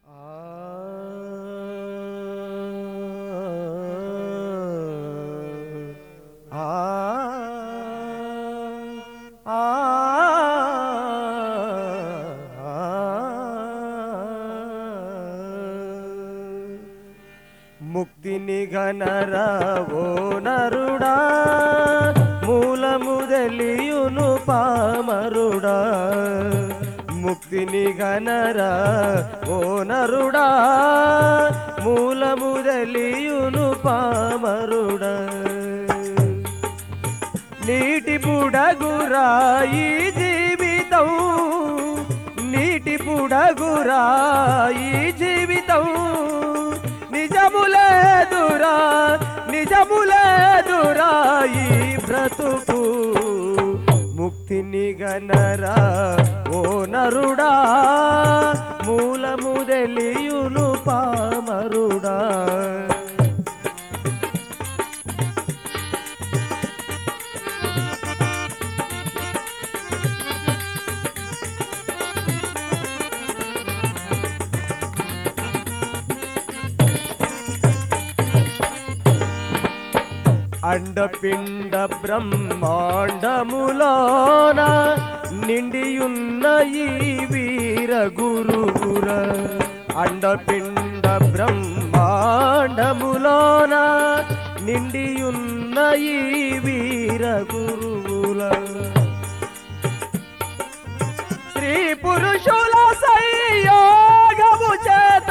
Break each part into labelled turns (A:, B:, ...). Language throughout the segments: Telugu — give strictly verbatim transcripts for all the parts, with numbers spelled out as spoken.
A: ముక్తిని గనరవో నరుడా మూలము తెలియును పామరుడా ముక్తిని గనరా ఓ నరుడా మూలము తెలియును పామరుడా నీటి బుడగురా ఈ జీవితం నీటి బుడగురా ఈ జీవితం నిజములేదురా నిజములేదురా ఈ బ్రతుకు ముక్తిని గనరా ఓ నరుడా మూలము తెలియును పామరుడా అండపిండ బ్రహ్మాండములోన నిండియున్న ఈ వీర గురువుర అండపిండ బ్రహ్మాండములోన నిండియున్న ఈ వీర గురువుల స్త్రీ పురుషుల సంయోగము చేత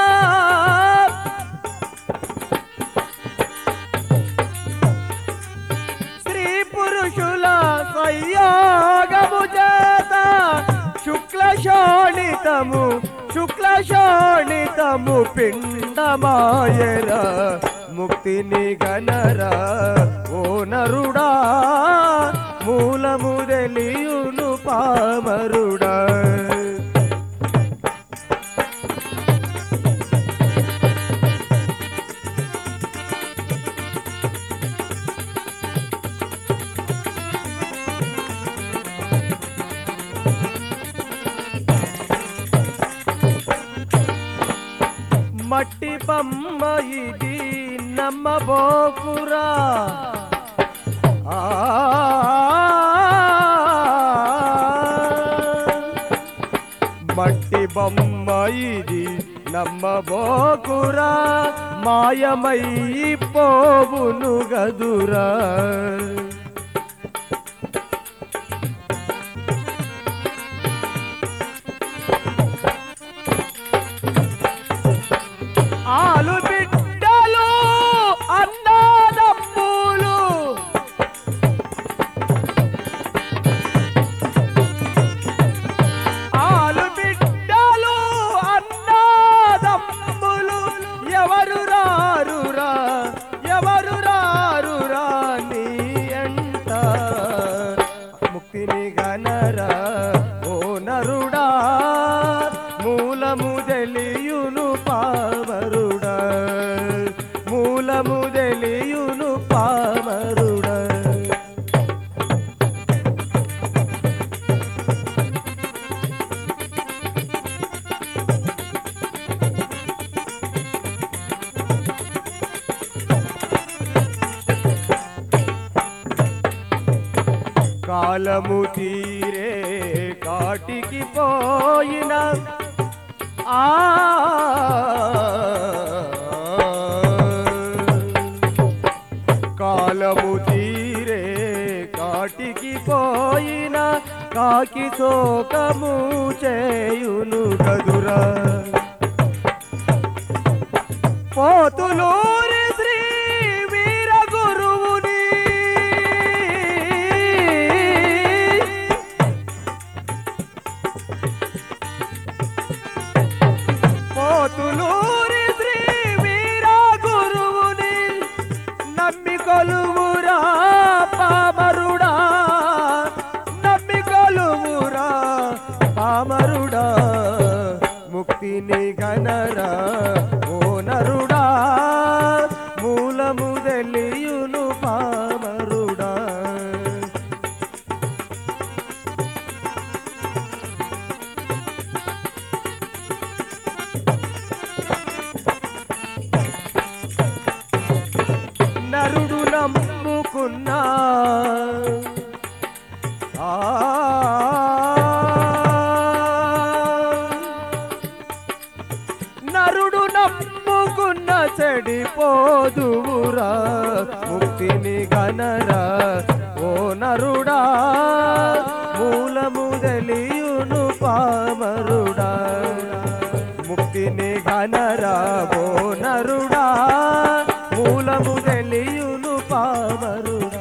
A: పురుషుల సంయోగము చేత శుక్ల శోణితము శుక్ల శోణితము పిండమాయరా ముక్తిని గనరా ఓ నరుడా మూలము తెలియును పామరుడా మట్టి బొమ్మ ఇది నమ్మబోకురా మట్టి బొమ్మ ఇది నమ్మబోకురా మాయమై పోవును గదురా ఆలు బిడ్డలు అన్నదమ్ములు ఆలు బిడ్డలు అన్నదమ్ములు ఎవరు రారురా ఎవరు రారురా నీ అంట ముక్తిని గనరా ఓ నరుడా మూలము తెలియును పామరుడా మూలము తెలియును పామరుడా కాలము తీరే కాటికి పోయిన ఆ కాలము తీరే కాటికి పోయిన కాకి శోకము చేయును గదురా పోతులూరి శ్రీ వీర గురువుని పోతులూరి శ్రీ వీర గురువుని నమ్మి కొలువురా పామరుడా నమ్మి కొలువురా పామరుడా ముక్తిని గనరా ఓ నరుడా నరుడు నమ్ముకున్న చెడిపోదువురా ముక్తిని గనరా ఓ నరుడా మూలము తెలియును పామరుడా ముక్తిని గనరా ఓ నరుడా మూలము తెలియును పామరుడా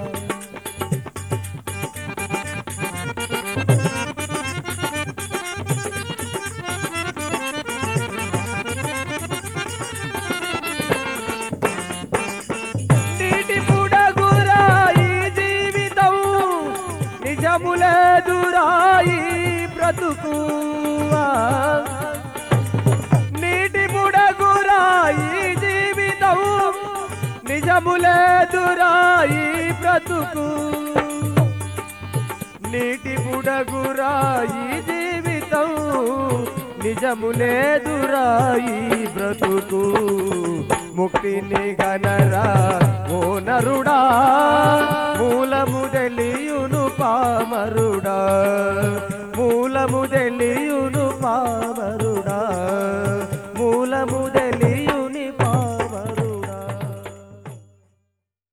A: నీటి పుడగురా ఈ జీవితం నిజములేదురా ఈ బ్రతుకు నీటి పుడగురా ఈ జీవితం నిజములేదురా ఈ బ్రతుకు నీటి పుడగురా ఈ జీవితం నిజములేదురా ఈ బ్రతుకు ముక్తిని గనరా ఓ నరుడా మూలము తెలియును పామరుడా